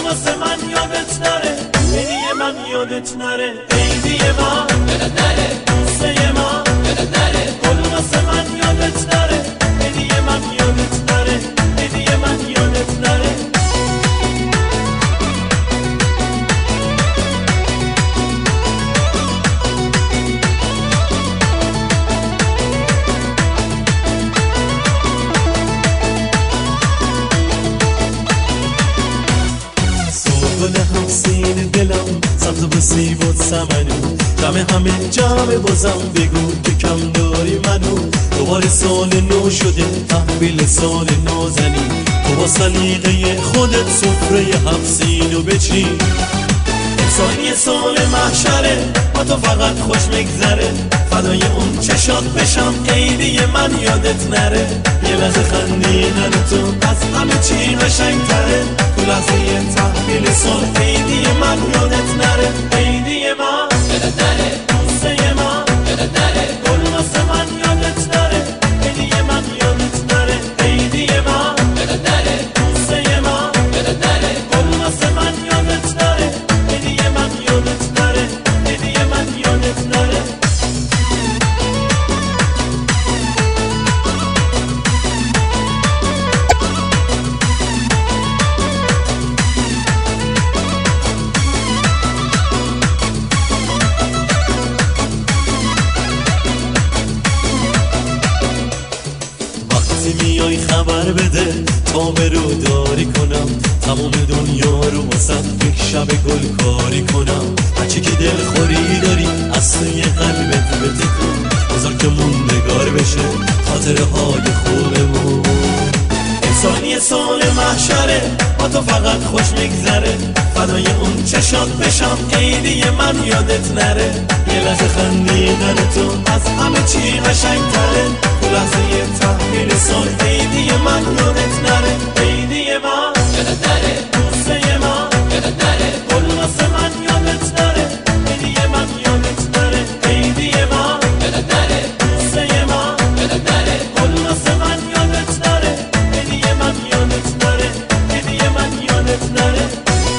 واسه من یادت نره، عیدی من یادت نره، عیدی من یادت نره، واسه من یادت نره، گل واسه من یادت نره، عیدی من یادت نره، عیدی من یادت نره. گل همسین دلم سبز و سیب و سمنو، دم همه جمع بازم بگو که کم داری منو. دوباره سال نو شده تحویل سال نازنی، تو با سلیقه خودت سفره هفسینو بچین. امسال سال محشره با تو فقط خوش میگذره، فدای اون چشات بشم عیدی من یادت نره. یه لحظه خندیدن تو از همه چی قشنگ‌تره، تو لحظه تحویل سال عیدی من یادت نره، عیدی من یادت نره، واسه من یادت نره، گل واسه من یادت نره، عیدی من یادت نره، عیدی من یادت نره، واسه من یادت نره، گل واسه من یادت نره، عیدی من یادت نره، عیدی من یادت نره. میای خبر بده تا برو داری کنم، تمام دنیا رو واسه یک شب گل کاری کنم. هرچی که دل خوری داری از توی قلبت بتکن، بذار که موندگار بشه خاطره های خوبمون. امسال سال محشره با تو فقط خوش میگذره، فدای اون چشات بشم عیدی من یادت نره. یه لحظه خندیدن تو از همه چی قشنگ‌تره، تو لحظه تحویل سال عیدی من یادت نره، عیدی من یادت نره، واسه من یادت نره، گل واسه من یادت نره، عیدی من یادت نره، عیدی من یادت نره، واسه من یادت نره، گل واسه من یادت نره، عیدی من یادت نره، عیدی من یادت نره.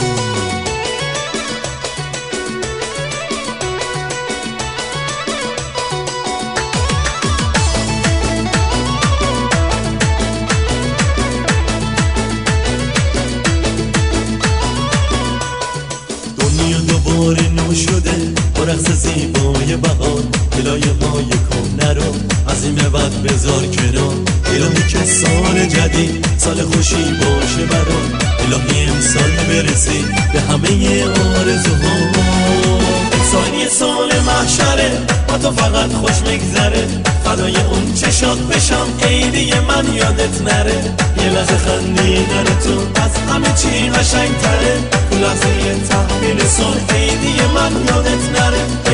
دنیا دوباره نو شده با رقص زیبای بهار، دلای ما یکم نرو از این به بعد بذار کنار. الهی که سال جدید سال خوشی باشه برام، الهی امسال برسی به همه آرزوها. امسال سال محشره با تو فقط خوش میگذره، فدای اون چشات بشم عیدی من یادت نره. یه لحظه خندیدن تو از همه چی قشنگ‌تره، تو لحظه تحویل سال عیدی من یادت نره.